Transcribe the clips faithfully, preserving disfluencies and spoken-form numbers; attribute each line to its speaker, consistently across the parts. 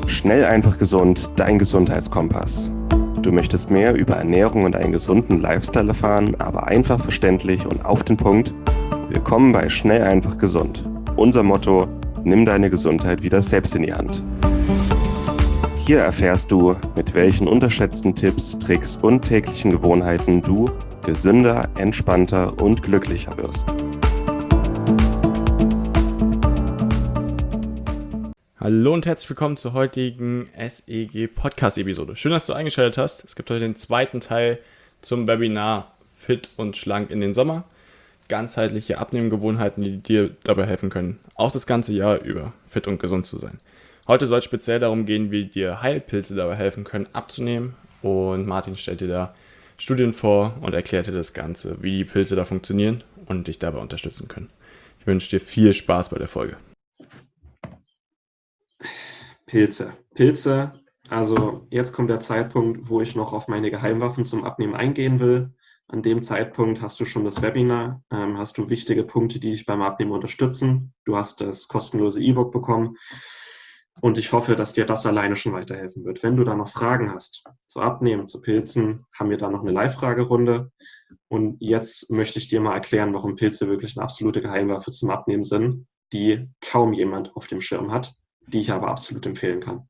Speaker 1: Schnell, einfach, gesund, dein Gesundheitskompass. Du möchtest mehr über Ernährung und einen gesunden Lifestyle erfahren, aber einfach verständlich und auf den Punkt? Willkommen bei Schnell, einfach, gesund. Unser Motto: Nimm deine Gesundheit wieder selbst in die Hand. Hier erfährst du, mit welchen unterschätzten Tipps, Tricks und täglichen Gewohnheiten du gesünder, entspannter und glücklicher wirst.
Speaker 2: Hallo und herzlich willkommen zur heutigen S E G-Podcast-Episode. Schön, dass du eingeschaltet hast. Es gibt heute den zweiten Teil zum Webinar Fit und Schlank in den Sommer. Ganzheitliche Abnehmgewohnheiten, die dir dabei helfen können, auch das ganze Jahr über fit und gesund zu sein. Heute soll es speziell darum gehen, wie dir Heilpilze dabei helfen können, abzunehmen. Und Martin stellt dir da Studien vor und erklärt dir das Ganze, wie die Pilze da funktionieren und dich dabei unterstützen können. Ich wünsche dir viel Spaß bei der Folge.
Speaker 3: Pilze. Pilze, also jetzt kommt der Zeitpunkt, wo ich noch auf meine Geheimwaffen zum Abnehmen eingehen will. An dem Zeitpunkt hast du schon das Webinar, ähm, hast du wichtige Punkte, die dich beim Abnehmen unterstützen. Du hast das kostenlose E-Book bekommen und ich hoffe, dass dir das alleine schon weiterhelfen wird. Wenn du da noch Fragen hast zu Abnehmen, zu Pilzen, haben wir da noch eine Live-Fragerunde. Und jetzt möchte ich dir mal erklären, warum Pilze wirklich eine absolute Geheimwaffe zum Abnehmen sind, die kaum jemand auf dem Schirm hat, die ich aber absolut empfehlen kann.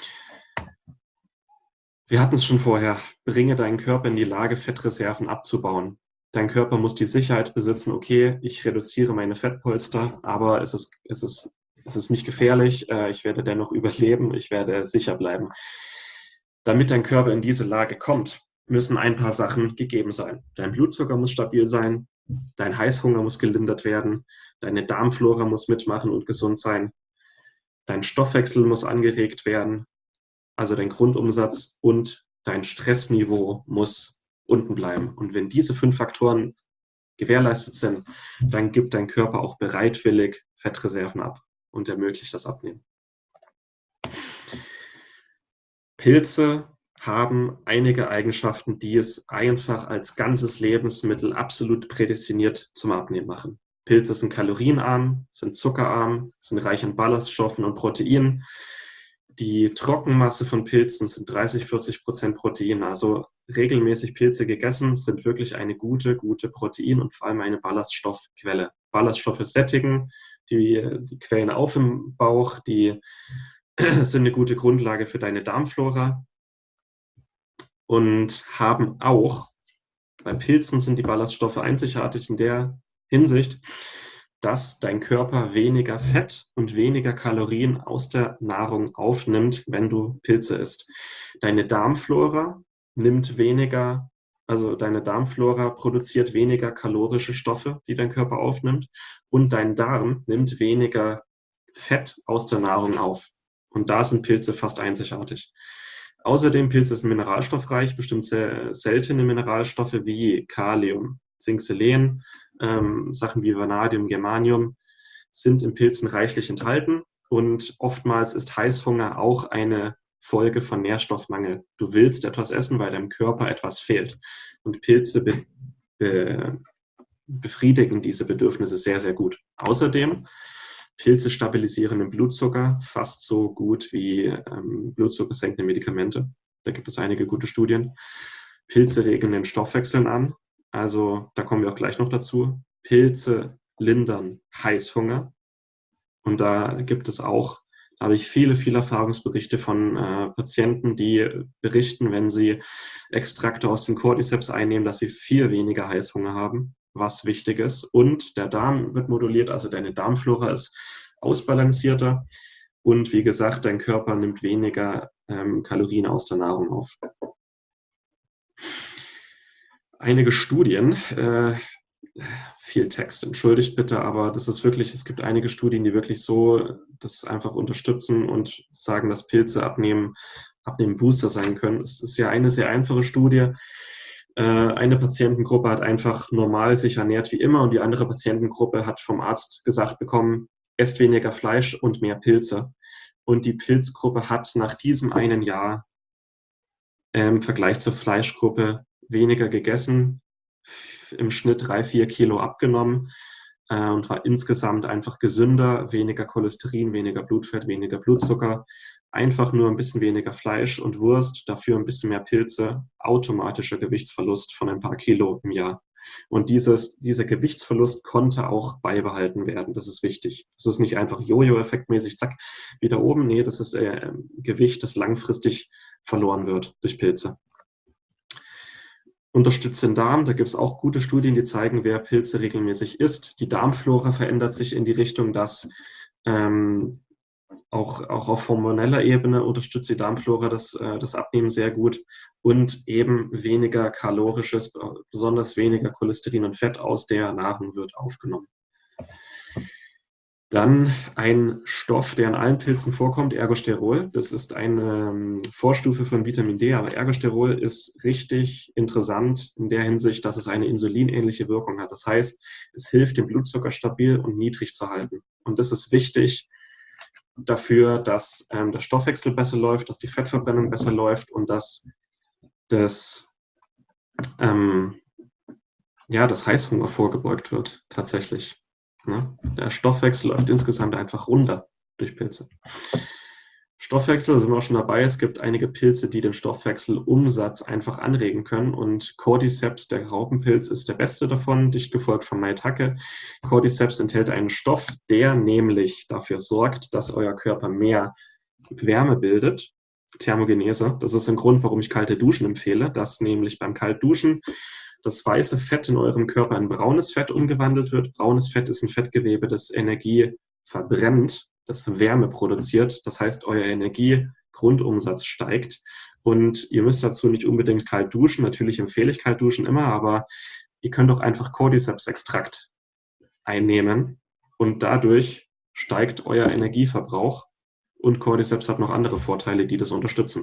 Speaker 3: Wir hatten es schon vorher, bringe deinen Körper in die Lage, Fettreserven abzubauen. Dein Körper muss die Sicherheit besitzen, okay, ich reduziere meine Fettpolster, aber es ist, es ist, es ist nicht gefährlich, ich werde dennoch überleben, ich werde sicher bleiben. Damit dein Körper in diese Lage kommt, müssen ein paar Sachen gegeben sein. Dein Blutzucker muss stabil sein, dein Heißhunger muss gelindert werden, deine Darmflora muss mitmachen und gesund sein. Dein Stoffwechsel muss angeregt werden, also dein Grundumsatz, und dein Stressniveau muss unten bleiben. Und wenn diese fünf Faktoren gewährleistet sind, dann gibt dein Körper auch bereitwillig Fettreserven ab und ermöglicht das Abnehmen. Pilze haben einige Eigenschaften, die es einfach als ganzes Lebensmittel absolut prädestiniert zum Abnehmen machen. Pilze sind kalorienarm, sind zuckerarm, sind reich an Ballaststoffen und Proteinen. Die Trockenmasse von Pilzen sind dreißig bis vierzig Prozent Protein. Also regelmäßig Pilze gegessen sind wirklich eine gute, gute Protein- und vor allem eine Ballaststoffquelle. Ballaststoffe sättigen, die, die quellen auf im Bauch, die sind eine gute Grundlage für deine Darmflora und haben auch, bei Pilzen sind die Ballaststoffe einzigartig in der Hinsicht, dass dein Körper weniger Fett und weniger Kalorien aus der Nahrung aufnimmt, wenn du Pilze isst. Deine Darmflora nimmt weniger, also deine Darmflora produziert weniger kalorische Stoffe, die dein Körper aufnimmt, und dein Darm nimmt weniger Fett aus der Nahrung auf. Und da sind Pilze fast einzigartig. Außerdem, Pilze sind mineralstoffreich, bestimmt sehr seltene Mineralstoffe wie Kalium, Zink, Selen, ähm, Sachen wie Vanadium, Germanium sind in Pilzen reichlich enthalten, und oftmals ist Heißhunger auch eine Folge von Nährstoffmangel. Du willst etwas essen, weil deinem Körper etwas fehlt, und Pilze be be befriedigen diese Bedürfnisse sehr, sehr gut. Außerdem, Pilze stabilisieren den Blutzucker fast so gut wie ähm, blutzuckersenkende Medikamente. Da gibt es einige gute Studien. Pilze regen den Stoffwechsel an. Also da kommen wir auch gleich noch dazu. Pilze lindern Heißhunger. Und da gibt es auch, da habe ich viele, viele Erfahrungsberichte von äh, Patienten, die berichten, wenn sie Extrakte aus dem Cordyceps einnehmen, dass sie viel weniger Heißhunger haben, was wichtig ist. Und der Darm wird moduliert, also deine Darmflora ist ausbalancierter. Und wie gesagt, dein Körper nimmt weniger ähm, Kalorien aus der Nahrung auf. Einige Studien, äh, viel Text, entschuldigt bitte, aber das ist wirklich, es gibt einige Studien, die wirklich so das einfach unterstützen und sagen, dass Pilze abnehmen, abnehmen Booster sein können. Es ist ja eine sehr einfache Studie. Äh, eine Patientengruppe hat einfach normal sich ernährt wie immer, und die andere Patientengruppe hat vom Arzt gesagt bekommen, esst weniger Fleisch und mehr Pilze. Und die Pilzgruppe hat nach diesem einen Jahr äh, im Vergleich zur Fleischgruppe weniger gegessen, im Schnitt drei, vier Kilo abgenommen äh, und war insgesamt einfach gesünder, weniger Cholesterin, weniger Blutfett, weniger Blutzucker einfach nur ein bisschen weniger Fleisch und Wurst, dafür ein bisschen mehr Pilze, automatischer Gewichtsverlust von ein paar Kilo im Jahr. Und dieses, dieser Gewichtsverlust konnte auch beibehalten werden. Das ist wichtig. Das ist nicht einfach Jojo-effektmäßig, zack, wieder oben. Nee, das ist äh, Gewicht, das langfristig verloren wird durch Pilze. Unterstützt den Darm. Da gibt es auch gute Studien, die zeigen, wer Pilze regelmäßig isst. Die Darmflora verändert sich in die Richtung, dass ähm, auch, auch auf hormoneller Ebene unterstützt die Darmflora das, äh, das Abnehmen sehr gut und eben weniger kalorisches, besonders weniger Cholesterin und Fett aus der Nahrung wird aufgenommen. Dann ein Stoff, der in allen Pilzen vorkommt, Ergosterol. Das ist eine ähm, Vorstufe von Vitamin D, aber Ergosterol ist richtig interessant in der Hinsicht, dass es eine insulinähnliche Wirkung hat. Das heißt, es hilft, den Blutzucker stabil und niedrig zu halten. Und das ist wichtig dafür, dass ähm, der Stoffwechsel besser läuft, dass die Fettverbrennung besser läuft und dass das, ähm, ja, das Heißhunger vorgebeugt wird, tatsächlich. Ne? Der Stoffwechsel läuft insgesamt einfach runter durch Pilze. Stoffwechsel, da sind wir auch schon dabei. Es gibt einige Pilze, die den Stoffwechselumsatz einfach anregen können. Und Cordyceps, der Raupenpilz, ist der beste davon, dicht gefolgt von Maitake. Cordyceps enthält einen Stoff, der nämlich dafür sorgt, dass euer Körper mehr Wärme bildet. Thermogenese. Das ist ein Grund, warum ich kalte Duschen empfehle, dass nämlich beim Kaltduschen das weiße Fett in eurem Körper in braunes Fett umgewandelt wird. Braunes Fett ist ein Fettgewebe, das Energie verbrennt, das Wärme produziert. Das heißt, euer Energiegrundumsatz steigt. Und ihr müsst dazu nicht unbedingt kalt duschen. Natürlich empfehle ich kalt duschen immer, aber ihr könnt auch einfach Cordyceps-Extrakt einnehmen und dadurch steigt euer Energieverbrauch. Und Cordyceps hat noch andere Vorteile, die das unterstützen.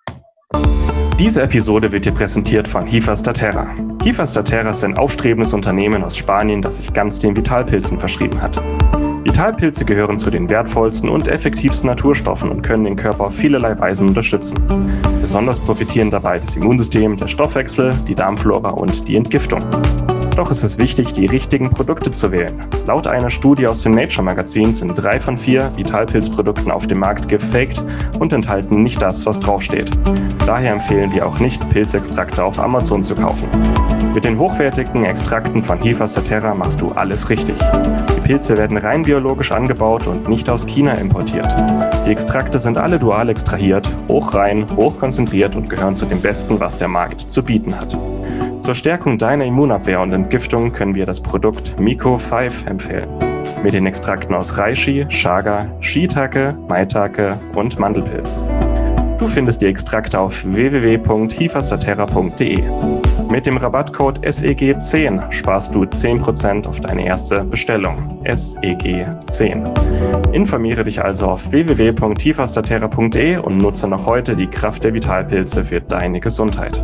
Speaker 1: Diese Episode wird dir präsentiert von Hifas da Terra. Hifas da Terra ist ein aufstrebendes Unternehmen aus Spanien, das sich ganz den Vitalpilzen verschrieben hat. Vitalpilze gehören zu den wertvollsten und effektivsten Naturstoffen und können den Körper auf vielerlei Weisen unterstützen. Besonders profitieren dabei das Immunsystem, der Stoffwechsel, die Darmflora und die Entgiftung. Doch ist es wichtig, die richtigen Produkte zu wählen. Laut einer Studie aus dem Nature-Magazin sind drei von vier Vitalpilzprodukten auf dem Markt gefaked und enthalten nicht das, was draufsteht. Daher empfehlen wir auch nicht, Pilzextrakte auf Amazon zu kaufen. Mit den hochwertigen Extrakten von Hifas da Terra machst du alles richtig. Die Pilze werden rein biologisch angebaut und nicht aus China importiert. Die Extrakte sind alle dual extrahiert, hochrein, hochkonzentriert und gehören zu dem Besten, was der Markt zu bieten hat. Zur Stärkung deiner Immunabwehr und Entgiftung können wir das Produkt Miko fünf empfehlen. Mit den Extrakten aus Reishi, Chaga, Shiitake, Maitake und Mandelpilz. Du findest die Extrakte auf w w w punkt hifastaterra punkt d e. Mit dem Rabattcode S E G zehn sparst du zehn Prozent auf deine erste Bestellung. S E G zehn. Informiere dich also auf w w w punkt hifastaterra punkt d e und nutze noch heute die Kraft der Vitalpilze für deine Gesundheit.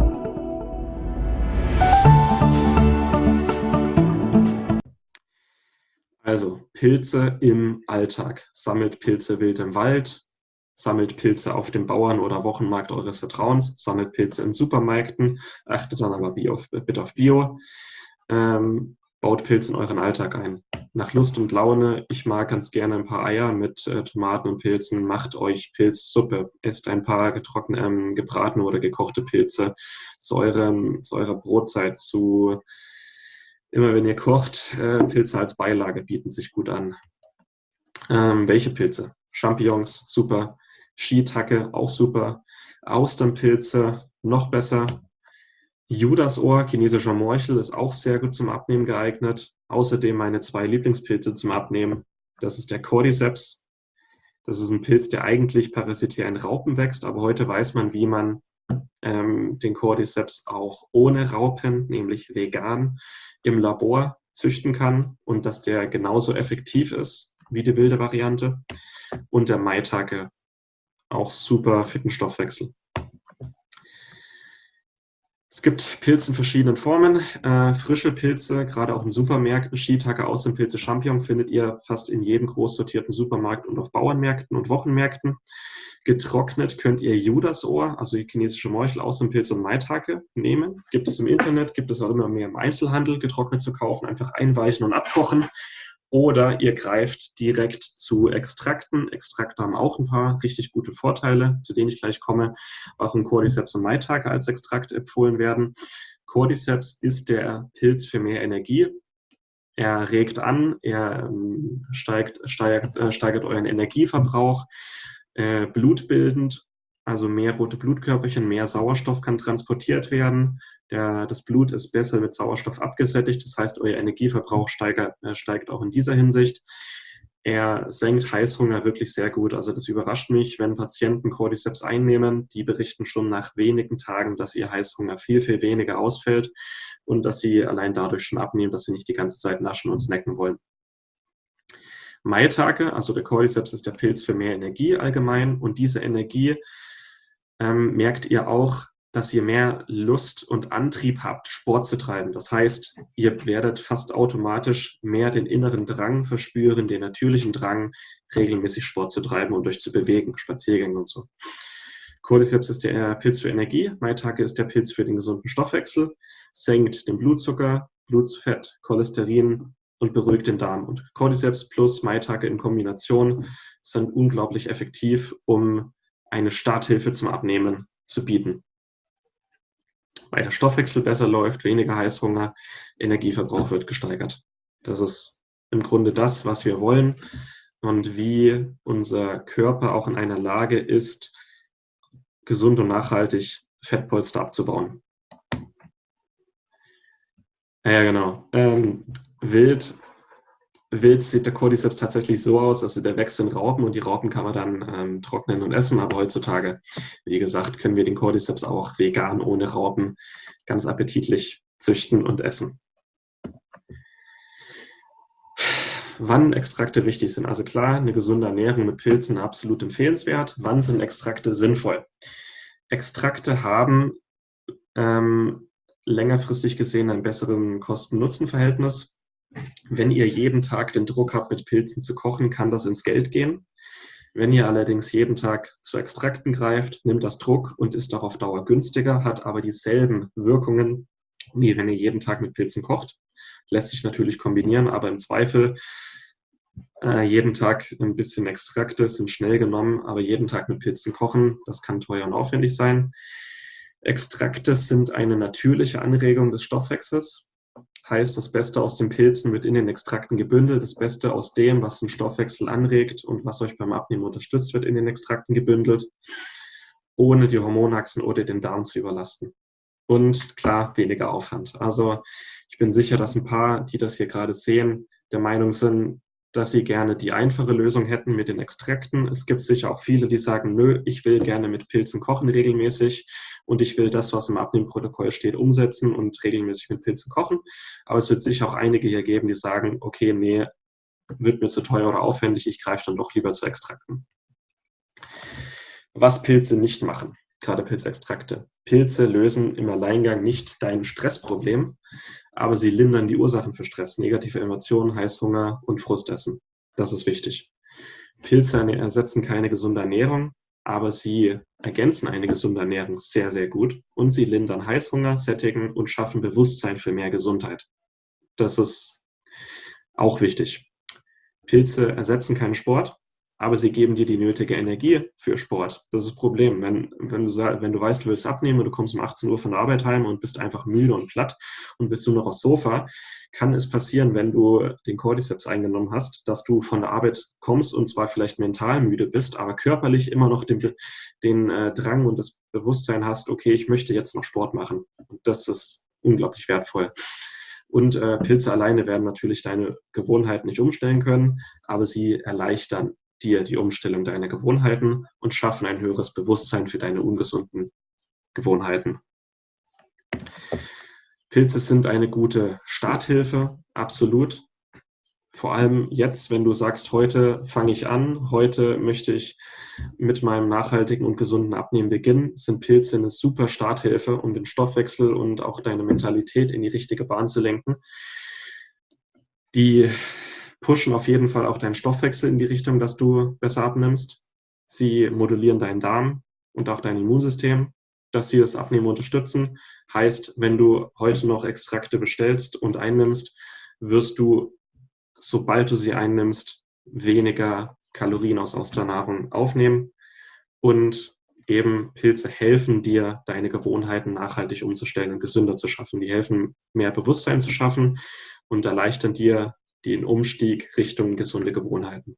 Speaker 3: Also Pilze im Alltag. Sammelt Pilze wild im Wald, sammelt Pilze auf dem Bauern- oder Wochenmarkt eures Vertrauens, sammelt Pilze in Supermärkten, achtet dann aber Bio, bitte auf Bio, ähm, baut Pilze in euren Alltag ein. Nach Lust und Laune, ich mag ganz gerne ein paar Eier mit äh, Tomaten und Pilzen, macht euch Pilzsuppe, esst ein paar getrocknete, ähm, gebratene oder gekochte Pilze zu, eurem, zu eurer Brotzeit, zu immer wenn ihr kocht, äh, Pilze als Beilage bieten sich gut an. Ähm, welche Pilze? Champignons, super. Shiitake, auch super. Austernpilze, noch besser. Judasohr, chinesischer Morchel, ist auch sehr gut zum Abnehmen geeignet. Außerdem meine zwei Lieblingspilze zum Abnehmen. Das ist der Cordyceps. Das ist ein Pilz, der eigentlich parasitär in Raupen wächst, aber heute weiß man, wie man ähm, den Cordyceps auch ohne Raupen, nämlich vegan, im Labor züchten kann und dass der genauso effektiv ist wie die wilde Variante. Und der Maitake, auch super für den Stoffwechsel. Es gibt Pilze in verschiedenen Formen. Äh, frische Pilze, gerade auch in Supermärkten, Shiitake, Austernpilze, Champignon findet ihr fast in jedem groß sortierten Supermarkt und auf Bauernmärkten und Wochenmärkten. Getrocknet könnt ihr Judasohr, also die chinesische Morchel, Austernpilze und Maitake nehmen. Gibt es im Internet, gibt es auch immer mehr im Einzelhandel, getrocknet zu kaufen. Einfach einweichen und abkochen Oder ihr greift direkt zu Extrakten. Extrakte haben auch ein paar richtig gute Vorteile, zu denen ich gleich komme, warum Cordyceps und Maitake als Extrakt empfohlen werden. Cordyceps ist der Pilz für mehr Energie. Er regt an, er ähm, steigt, steigert, äh, steigert euren Energieverbrauch, äh, blutbildend, also mehr rote Blutkörperchen, mehr Sauerstoff kann transportiert werden. Der, das Blut ist besser mit Sauerstoff abgesättigt, das heißt, euer Energieverbrauch steigert, äh, steigt auch in dieser Hinsicht. Er senkt Heißhunger wirklich sehr gut. Also das überrascht mich, wenn Patienten Cordyceps einnehmen, die berichten schon nach wenigen Tagen, dass ihr Heißhunger viel, viel weniger ausfällt und dass sie allein dadurch schon abnehmen, dass sie nicht die ganze Zeit naschen und snacken wollen. Maitake, also der Cordyceps ist der Pilz für mehr Energie allgemein und diese Energie ähm, merkt ihr auch, dass ihr mehr Lust und Antrieb habt, Sport zu treiben. Das heißt, ihr werdet fast automatisch mehr den inneren Drang verspüren, den natürlichen Drang, regelmäßig Sport zu treiben und euch zu bewegen, Spaziergänge und so. Cordyceps ist der Pilz für Energie, Maitake ist der Pilz für den gesunden Stoffwechsel, senkt den Blutzucker, Blutfett, Cholesterin und beruhigt den Darm. Und Cordyceps plus Maitake in Kombination sind unglaublich effektiv, um eine Starthilfe zum Abnehmen zu bieten. Weil der Stoffwechsel besser läuft, weniger Heißhunger, Energieverbrauch wird gesteigert. Das ist im Grunde das, was wir wollen und wie unser Körper auch in einer Lage ist, gesund und nachhaltig Fettpolster abzubauen. Ja, genau. Ähm, wild, wild sieht der Cordyceps tatsächlich so aus, also der wächst in Raupen und die Raupen kann man dann ähm, trocknen und essen, aber heutzutage, wie gesagt, können wir den Cordyceps auch vegan ohne Raupen ganz appetitlich züchten und essen. Wann Extrakte wichtig sind. Also klar, eine gesunde Ernährung mit Pilzen absolut empfehlenswert. Wann sind Extrakte sinnvoll? Extrakte haben ähm, längerfristig gesehen ein besseren Kosten-Nutzen-Verhältnis. Wenn ihr jeden Tag den Druck habt, mit Pilzen zu kochen, kann das ins Geld gehen. Wenn ihr allerdings jeden Tag zu Extrakten greift, nimmt das Druck und ist auch auf Dauer günstiger, hat aber dieselben Wirkungen, wie wenn ihr jeden Tag mit Pilzen kocht. Lässt sich natürlich kombinieren, aber im Zweifel äh, jeden Tag ein bisschen Extrakte sind schnell genommen, aber jeden Tag mit Pilzen kochen, das kann teuer und aufwendig sein. Extrakte sind eine natürliche Anregung des Stoffwechsels. Heißt, das Beste aus den Pilzen wird in den Extrakten gebündelt. Das Beste aus dem, was den Stoffwechsel anregt und was euch beim Abnehmen unterstützt, wird in den Extrakten gebündelt, ohne die Hormonachsen oder den Darm zu überlasten. Und klar, weniger Aufwand. Also ich bin sicher, dass ein paar, die das hier gerade sehen, der Meinung sind, dass sie gerne die einfache Lösung hätten mit den Extrakten. Es gibt sicher auch viele, die sagen, nö, ich will gerne mit Pilzen kochen regelmäßig und ich will das, was im Abnehmprotokoll steht, umsetzen und regelmäßig mit Pilzen kochen. Aber es wird sicher auch einige hier geben, die sagen, okay, nee, wird mir zu teuer oder aufwendig, ich greife dann doch lieber zu Extrakten. Was Pilze nicht machen, gerade Pilzextrakte. Pilze lösen im Alleingang nicht dein Stressproblem, aber sie lindern die Ursachen für Stress, negative Emotionen, Heißhunger und Frustessen. Das ist wichtig. Pilze ersetzen keine gesunde Ernährung, aber sie ergänzen eine gesunde Ernährung sehr, sehr gut und sie lindern Heißhunger, sättigen und schaffen Bewusstsein für mehr Gesundheit. Das ist auch wichtig. Pilze ersetzen keinen Sport, aber sie geben dir die nötige Energie für Sport. Das ist das Problem. Wenn, wenn, du, wenn du weißt, du willst abnehmen und du kommst um achtzehn Uhr von der Arbeit heim und bist einfach müde und platt und bist nur noch aufs Sofa, kann es passieren, wenn du den Cordyceps eingenommen hast, dass du von der Arbeit kommst und zwar vielleicht mental müde bist, aber körperlich immer noch den, den äh, Drang und das Bewusstsein hast, okay, ich möchte jetzt noch Sport machen. Und das ist unglaublich wertvoll. Und äh, Pilze alleine werden natürlich deine Gewohnheiten nicht umstellen können, aber sie erleichtern dir die Umstellung deiner Gewohnheiten und schaffen ein höheres Bewusstsein für deine ungesunden Gewohnheiten. Pilze sind eine gute Starthilfe, absolut. Vor allem jetzt, wenn du sagst, heute fange ich an, heute möchte ich mit meinem nachhaltigen und gesunden Abnehmen beginnen, sind Pilze eine super Starthilfe, um den Stoffwechsel und auch deine Mentalität in die richtige Bahn zu lenken. Die pushen auf jeden Fall auch deinen Stoffwechsel in die Richtung, dass du besser abnimmst. Sie modulieren deinen Darm und auch dein Immunsystem, dass sie das Abnehmen unterstützen. Heißt, wenn du heute noch Extrakte bestellst und einnimmst, wirst du sobald du sie einnimmst, weniger Kalorien aus, aus der Nahrung aufnehmen. Und eben Pilze helfen dir, deine Gewohnheiten nachhaltig umzustellen und gesünder zu schaffen. Die helfen, mehr Bewusstsein zu schaffen und erleichtern dir den Umstieg Richtung gesunde Gewohnheiten.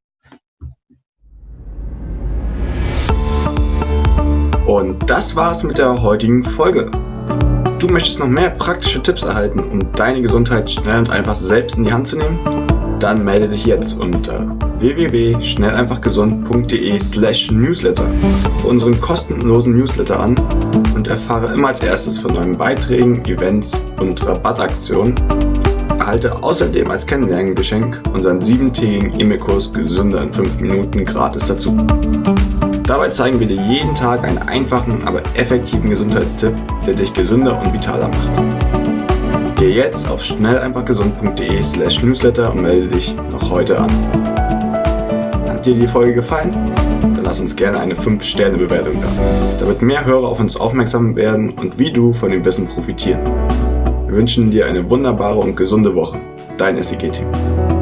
Speaker 4: Und das war's mit der heutigen Folge. Du möchtest noch mehr praktische Tipps erhalten, um deine Gesundheit schnell und einfach selbst in die Hand zu nehmen? Dann melde dich jetzt unter w w w punkt schnell einfach gesund punkt d e slash newsletter für unseren kostenlosen Newsletter an und erfahre immer als erstes von neuen Beiträgen, Events und Rabattaktionen. Erhalte außerdem als Kennenlerngeschenk unseren siebentägigen E-Mail-Kurs Gesünder in fünf Minuten gratis dazu. Dabei zeigen wir dir jeden Tag einen einfachen, aber effektiven Gesundheitstipp, der dich gesünder und vitaler macht. Geh jetzt auf schnell einfach gesund punkt d e slash newsletter und melde dich noch heute an. Hat dir die Folge gefallen? Dann lass uns gerne eine fünf Sterne Bewertung da, damit mehr Hörer auf uns aufmerksam werden und wie du von dem Wissen profitieren. Wir wünschen dir eine wunderbare und gesunde Woche. Dein S E G-Team.